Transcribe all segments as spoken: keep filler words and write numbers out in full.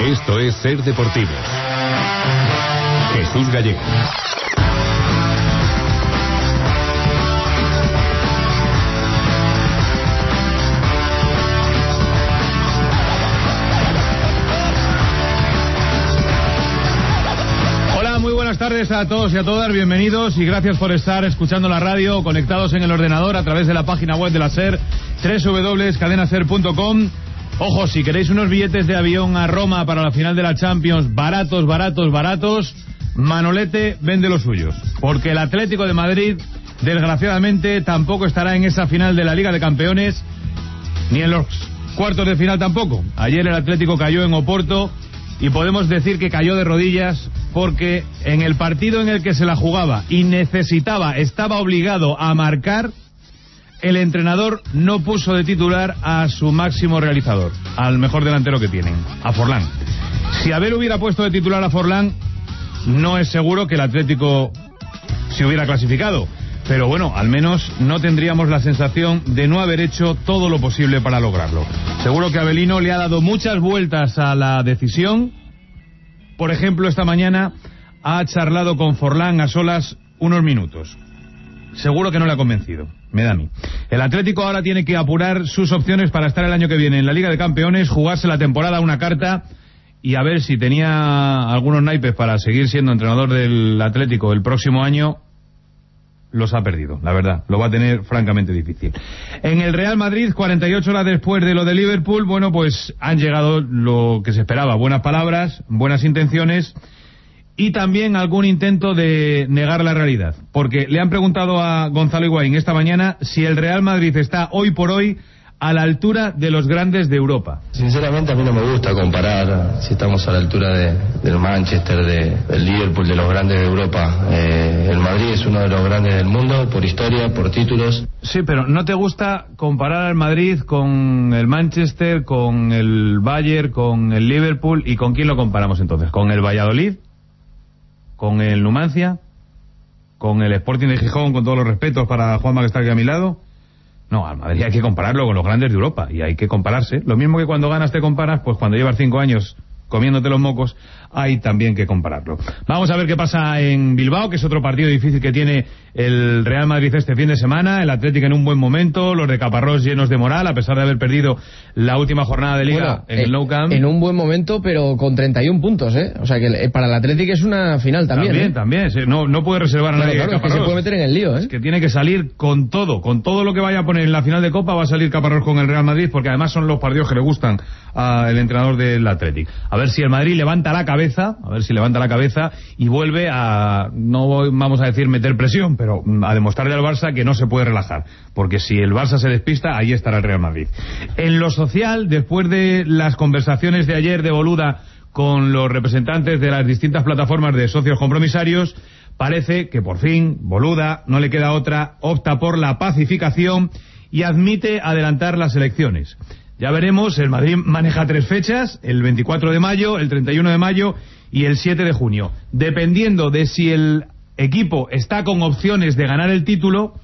Esto es Ser Deportivos. Jesús Gallego. Buenas tardes a todos y a todas, bienvenidos y gracias por estar escuchando la radio o conectados en el ordenador a través de la página web de la SER, doble u doble u doble u punto cadena ser punto com. Ojo, si queréis unos billetes de avión a Roma para la final de la Champions, baratos, baratos, baratos, Manolete vende los suyos, porque el Atlético de Madrid, desgraciadamente, tampoco estará en esa final de la Liga de Campeones, ni en los cuartos de final tampoco. Ayer el Atlético cayó en Oporto y podemos decir que cayó de rodillas porque en el partido en el que se la jugaba y necesitaba, estaba obligado a marcar, el entrenador no puso de titular a su máximo realizador, al mejor delantero que tienen, a Forlán. Si Abel hubiera puesto de titular a Forlán, no es seguro que el Atlético se hubiera clasificado, pero bueno, al menos no tendríamos la sensación de no haber hecho todo lo posible para lograrlo. Seguro que Abelino le ha dado muchas vueltas a la decisión. Por ejemplo, esta mañana ha charlado con Forlán a solas unos minutos. Seguro que no le ha convencido, me da a mí. El Atlético ahora tiene que apurar sus opciones para estar el año que viene en la Liga de Campeones, jugarse la temporada a una carta y a ver si tenía algunos naipes para seguir siendo entrenador del Atlético el próximo año. Los ha perdido, la verdad, lo va a tener francamente difícil. En el Real Madrid, cuarenta y ocho horas después de lo de Liverpool, bueno, pues han llegado lo que se esperaba, buenas palabras, buenas intenciones y también algún intento de negar la realidad, porque le han preguntado a Gonzalo Higuaín esta mañana si el Real Madrid está hoy por hoy a la altura de los grandes de Europa. Sinceramente a mí no me gusta comparar si estamos a la altura de, del Manchester, de, del Liverpool, de los grandes de Europa. Eh, el Madrid es uno de los grandes del mundo, por historia, por títulos. Sí, pero ¿no te gusta comparar al Madrid con el Manchester, con el Bayern, con el Liverpool? ¿Y con quién lo comparamos entonces? ¿Con el Valladolid? ¿Con el Numancia? ¿Con el Sporting de Gijón, con todos los respetos para Juanma que está aquí a mi lado? No, al Madrid hay que compararlo con los grandes de Europa y hay que compararse. Lo mismo que cuando ganas te comparas, pues cuando llevas cinco años comiéndote los mocos, hay también que compararlo. Vamos a ver qué pasa en Bilbao, que es otro partido difícil que tiene el Real Madrid este fin de semana. El Atlético en un buen momento, los de Caparrós llenos de moral, a pesar de haber perdido la última jornada de Liga bueno, en el Nou Camp. En un buen momento, pero con treinta y un puntos, ¿eh? O sea que para el Atlético es una final también. También, ¿eh? también. Sí, no, no puede reservar a nadie. Claro, claro, es que se puede meter en el lío, ¿eh? Es que tiene que salir con todo, con todo lo que vaya a poner en la final de Copa, va a salir Caparrós con el Real Madrid, porque además son los partidos que le gustan al entrenador del Atlético. A ver si el Madrid levanta la cabeza, a ver si levanta la cabeza y vuelve a, no vamos a decir meter presión, pero a demostrarle al Barça que no se puede relajar, porque si el Barça se despista, ahí estará el Real Madrid. En lo social, después de las conversaciones de ayer de Boluda con los representantes de las distintas plataformas de socios compromisarios, parece que por fin Boluda, no le queda otra, opta por la pacificación y admite adelantar las elecciones. Ya veremos, el Madrid maneja tres fechas, el veinticuatro de mayo, el treinta y uno de mayo y el siete de junio. Dependiendo de si el equipo está con opciones de ganar el título,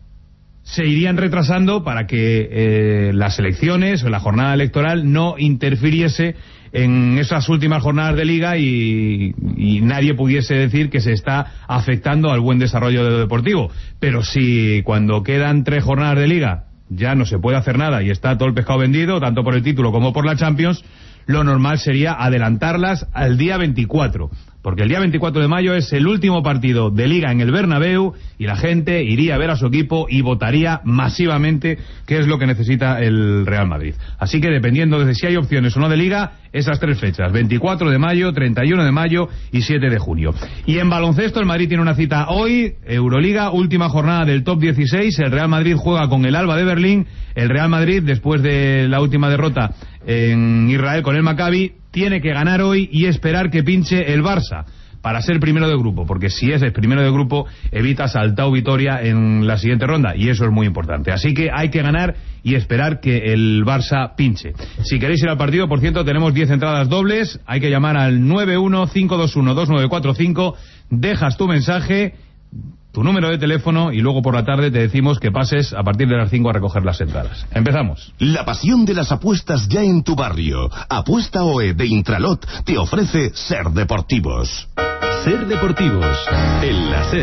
se irían retrasando para que eh, las elecciones o la jornada electoral no interfiriese en esas últimas jornadas de Liga y, y nadie pudiese decir que se está afectando al buen desarrollo de lo deportivo. Pero si cuando quedan tres jornadas de Liga ya no se puede hacer nada y está todo el pescado vendido, tanto por el título como por la Champions, lo normal sería adelantarlas al día veinticuatro, porque el día veinticuatro de mayo es el último partido de Liga en el Bernabéu y la gente iría a ver a su equipo y votaría masivamente, que es lo que necesita el Real Madrid. Así que dependiendo de si hay opciones o no de Liga, esas tres fechas, veinticuatro de mayo, treinta y uno de mayo y siete de junio. Y en baloncesto el Madrid tiene una cita hoy, Euroliga, última jornada del top dieciséis, el Real Madrid juega con el Alba de Berlín, el Real Madrid después de la última derrota en Israel con el Maccabi, tiene que ganar hoy y esperar que pinche el Barça para ser primero de grupo, porque si es el primero de grupo evita Saltao Vitoria en la siguiente ronda y eso es muy importante. Así que hay que ganar y esperar que el Barça pinche. Si queréis ir al partido, por cierto, tenemos diez entradas dobles, hay que llamar al nueve uno cinco dos uno dos nueve cuatro cinco, dejas tu mensaje tu número de teléfono y luego por la tarde te decimos que pases a partir de las cinco a recoger las entradas. Empezamos. La pasión de las apuestas ya en tu barrio. Apuesta O E de Intralot te ofrece Ser Deportivos. Ser Deportivos, el láser.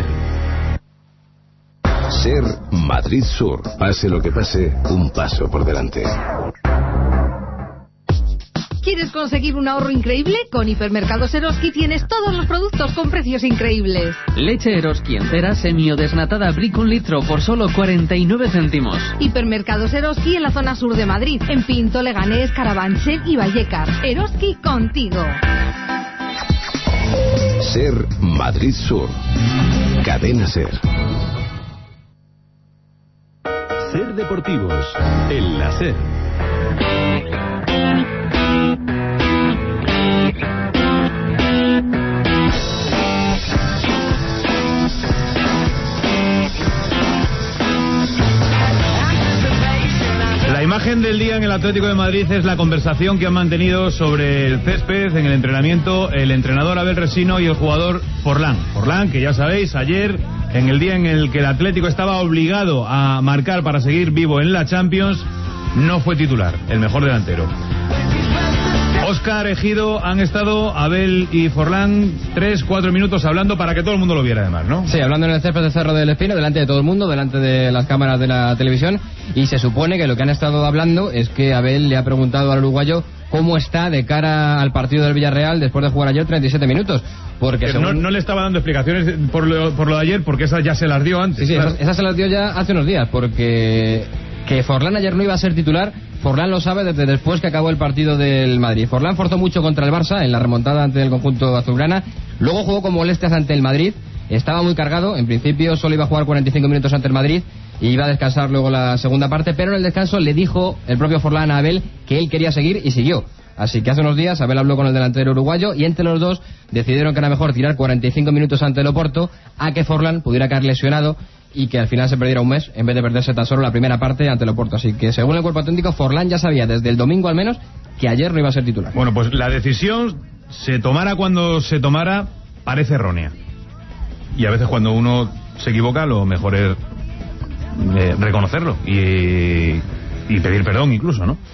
Ser Madrid Sur. Pase lo que pase, un paso por delante. ¿Quieres conseguir un ahorro increíble? Con Hipermercados Eroski tienes todos los productos con precios increíbles. Leche Eroski entera semio-desnatada Brick un litro por solo cuarenta y nueve céntimos. Hipermercados Eroski en la zona sur de Madrid, en Pinto, Leganés, Carabanchel y Vallecas. Eroski contigo. Ser Madrid Sur. Cadena Ser. Ser Deportivos, el láser. La imagen del día en el Atlético de Madrid es la conversación que han mantenido sobre el césped en el entrenamiento el entrenador Abel Resino y el jugador Forlán. Forlán, que ya sabéis, ayer, en el día en el que el Atlético estaba obligado a marcar para seguir vivo en la Champions, no fue titular, el mejor delantero. Óscar, Ejido, han estado Abel y Forlán tres, cuatro minutos hablando para que todo el mundo lo viera además, ¿no? Sí, hablando en el césped de Cerro del Espino, delante de todo el mundo, delante de las cámaras de la televisión, y se supone que lo que han estado hablando es que Abel le ha preguntado al uruguayo cómo está de cara al partido del Villarreal después de jugar ayer treinta y siete minutos. Porque según... no, no le estaba dando explicaciones por lo, por lo de ayer, porque esas ya se las dio antes. Sí, sí, claro. esas, esas se las dio ya hace unos días, porque que Forlán ayer no iba a ser titular, Forlán lo sabe desde después que acabó el partido del Madrid. Forlán forzó mucho contra el Barça en la remontada ante el conjunto azulgrana, luego jugó con molestias ante el Madrid, estaba muy cargado, en principio solo iba a jugar cuarenta y cinco minutos ante el Madrid y iba a descansar luego la segunda parte, pero en el descanso le dijo el propio Forlán a Abel que él quería seguir y siguió. Así que hace unos días Abel habló con el delantero uruguayo y entre los dos decidieron que era mejor tirar cuarenta y cinco minutos ante el Oporto a que Forlán pudiera caer lesionado y que al final se perdiera un mes en vez de perderse tan solo la primera parte ante el Oporto. Así que según el cuerpo técnico, Forlán ya sabía desde el domingo al menos que ayer no iba a ser titular. Bueno, pues la decisión, se tomara cuando se tomara, parece errónea. Y a veces cuando uno se equivoca, lo mejor es eh, reconocerlo y, y pedir perdón incluso, ¿no?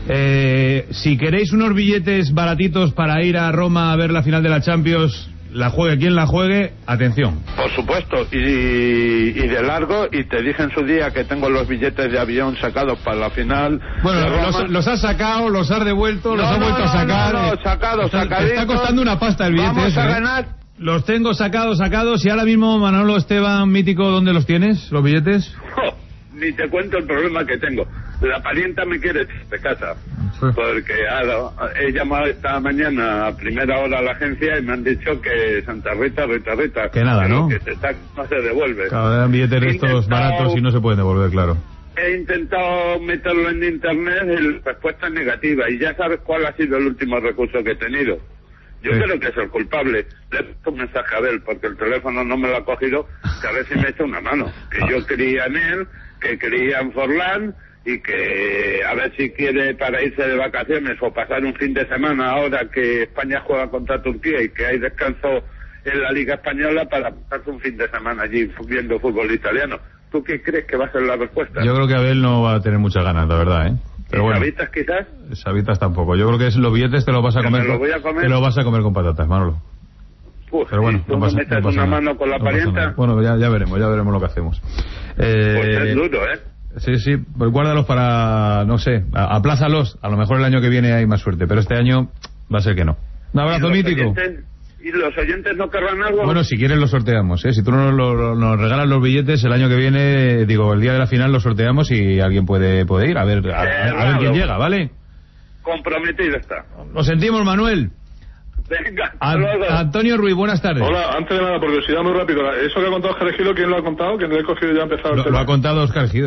Eh, si queréis unos billetes baratitos para ir a Roma a ver la final de la Champions, la juegue quien la juegue, atención. Por supuesto, y, y de largo, y te dije en su día que tengo los billetes de avión sacados para la final. Bueno, los, los has sacado, los has devuelto, no, los has no, vuelto no, a sacar. No, no, no, sacados, sacaditos. Te está costando una pasta el billete. Vamos ese, a ¿eh? ganar. Los tengo sacados, sacados, y ahora mismo, Manolo Esteban, mítico, ¿dónde los tienes, los billetes? Oh, ni te cuento el problema que tengo. La parienta me quiere de casa. Sí. Porque ahora, he llamado esta mañana a primera hora a la agencia y me han dicho que Santa Rita, Rita, Rita. Que nada, ¿no? Que se está, no se devuelve. Claro, dan billetes de estos intentado, baratos y no se pueden devolver, claro. He intentado meterlo en internet y la respuesta es negativa. Y ya sabes cuál ha sido el último recurso que he tenido. Yo sí. creo que es el culpable. Le he puesto un mensaje a Abel porque el teléfono no me lo ha cogido, que a ver si me echa una mano. Que ah. yo creía en él, que creía en Forlán, y que a ver si quiere para irse de vacaciones o pasar un fin de semana ahora que España juega contra Turquía y que hay descanso en la Liga Española para pasarse un fin de semana allí viendo fútbol italiano. ¿Tú qué crees que va a ser la respuesta? Yo creo que Abel no va a tener muchas ganas, la verdad, ¿eh? Pero bueno, ¿Sabitas quizás? Sabitas tampoco. Yo creo que es los billetes te los vas a comer, lo voy a comer. Te los vas a comer con patatas, Manolo. Uf, pero bueno, ¿tú no pasa, me metes no pasa una nada. mano con la no parienta? Bueno, ya, ya veremos, ya veremos lo que hacemos. Eh, pues es duro, ¿eh? Sí, sí, pues guárdalos para, no sé, aplázalos. A lo mejor el año que viene hay más suerte, pero este año va a ser que no. Un abrazo mítico. Oyentes, ¿Y los oyentes no querrán algo? Bueno, si quieres los sorteamos, ¿eh? Si tú nos, lo, nos regalas los billetes el año que viene, digo, el día de la final los sorteamos y alguien puede, puede ir. A ver, a, a, a ver quién llega, ¿vale? Comprometido está. Lo sentimos, Manuel. Venga, a, luego. Antonio Ruiz, buenas tardes. Hola, antes de nada, por curiosidad muy rápido, eso que ha contado Oscar Ejido, ¿quién lo ha contado? ¿Quién lo ha cogido ya ha empezado? Lo, lo ha contado Oscar Ejido.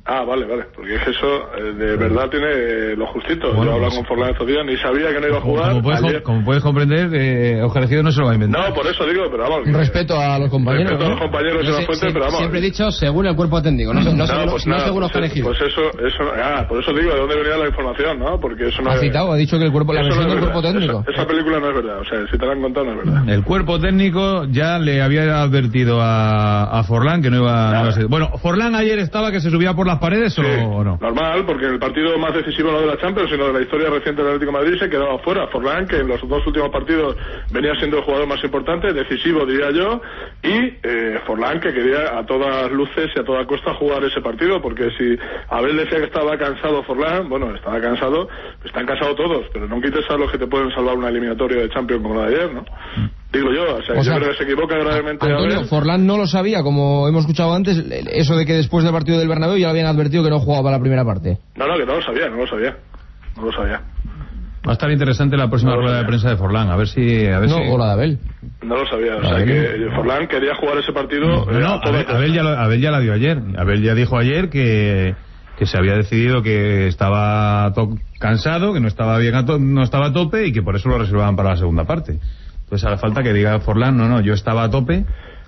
Ah, vale, vale, porque es que eso eh, de verdad tiene eh, lo justito. Bueno, yo he hablado con Forlán estos días, ni sabía que no iba a jugar. Como puedes, ayer... como puedes comprender, eh, Oscar Ejido no se lo va a inventar. No, por eso digo, pero vamos. Un respeto a los compañeros. Respeto a los compañeros de la fuente, pero vamos. Siempre he dicho según el cuerpo técnico, no, no, no, según, pues no nada, según Oscar pues, Ejido. pues eso, eso, ah, por eso digo de dónde venía la información, ¿no? Porque eso no ha es. citado, ha dicho que el cuerpo, la versión no del verdad. cuerpo técnico. Esa, esa película no es verdad, o sea, si te la han contado no es verdad. El cuerpo técnico ya le había advertido a, a Forlán que no iba, no iba a ser. Bueno, Forlán ayer estaba que se subía por las paredes sí, o no. Normal, porque en el partido más decisivo no de la Champions, sino de la historia reciente del Atlético de Madrid se quedaba fuera. Forlán, que en los dos últimos partidos venía siendo el jugador más importante, decisivo diría yo, y eh, Forlán que quería a todas luces y a toda costa jugar ese partido, porque si Abel decía que estaba cansado Forlán, bueno, estaba cansado, están cansados todos, pero no quites a los que te pueden salvar una eliminatoria de Champions como la de ayer, ¿no? Digo yo, o sea, o yo sea, creo que se equivoca gravemente. Antonio, Abel. Forlán no lo sabía, como hemos escuchado antes, eso de que después del partido del Bernabéu ya le habían advertido que no jugaba para la primera parte. No, no, que no lo sabía, no lo sabía, no lo sabía. Va a estar interesante la próxima no rueda de prensa de Forlán, a ver si... A ver no, si... o la de Abel. No lo sabía, o sea, que Forlán quería jugar ese partido... No, no, no Abel, Abel, ya lo, Abel ya la dio ayer. Abel ya dijo ayer que, que se había decidido que estaba to- cansado, que no estaba bien a to- no estaba a tope y que por eso lo reservaban para la segunda parte. Entonces hará falta que diga Forlán, no, no, yo estaba a tope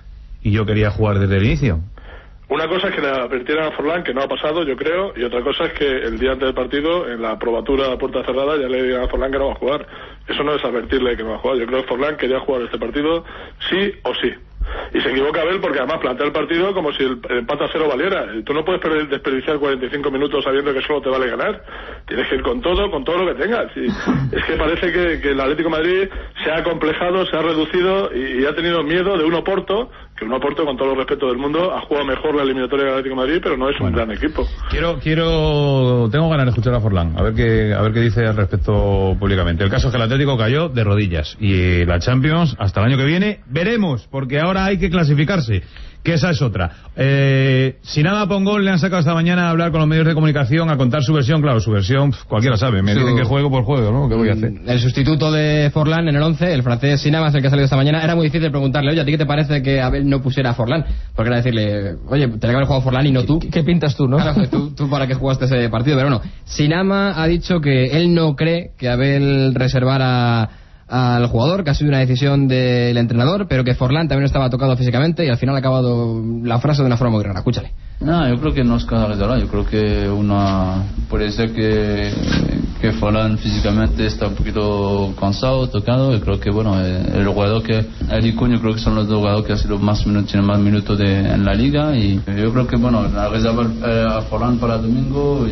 y yo quería jugar desde el inicio. Una cosa es que le advirtieran a Forlán, que no ha pasado, yo creo, y otra cosa es que el día antes del partido, en la probatura a puerta cerrada, ya le digan a Forlán que no va a jugar. Eso no es advertirle que no va a jugar. Yo creo que Forlán quería jugar este partido sí o sí. Y se equivoca Abel porque además plantea el partido como si el, el empate a cero valiera. Tú no puedes perder, desperdiciar cuarenta y cinco minutos sabiendo que solo te vale ganar. Tienes que ir con todo, con todo lo que tengas. Y es que parece que, que el Atlético de Madrid se ha acomplejado, se ha reducido y, y ha tenido miedo de un Oporto, que un Oporto, con todo el respeto del mundo, ha jugado mejor la eliminatoria del Atlético de Madrid, pero no es un bueno, gran equipo. Quiero, quiero, tengo ganas de escuchar a Forlán, a ver qué, a ver qué dice al respecto públicamente. El caso es que el Atlético cayó de rodillas y la Champions hasta el año que viene veremos, porque ahora hay que clasificarse, que esa es otra. Eh, si nada Pongón le han sacado esta mañana a hablar con los medios de comunicación, a contar su versión. Claro, su versión pff, cualquiera sabe, me su... dicen que juego por juego, ¿no? ¿Qué voy a hacer? El sustituto de Forlán en el once, el francés Sinamas, el que ha salido esta mañana, era muy difícil preguntarle, oye, ¿a ti qué te parece que Abel no pusiera a Forlán? Porque era decirle, oye, tenía que haber jugado Forlán y no tú. ¿Qué, qué pintas tú, no? Claro, tú, tú para qué jugaste ese partido, pero bueno. Sinama ha dicho que él no cree que Abel reservara al jugador, que ha sido una decisión del entrenador, pero que Forlán también estaba tocado físicamente y al final ha acabado la frase de una forma muy rara. Escúchale. No, yo creo que no es cosa reservada. Yo creo que uno puede ser que, que Forlán físicamente está un poquito cansado, tocado. Yo creo que, bueno, el jugador que él y Cuño, creo que son los dos jugadores que han sido más minutos, tienen más minutos de, en la liga. Y yo creo que, bueno, la reserva a Forlán para domingo.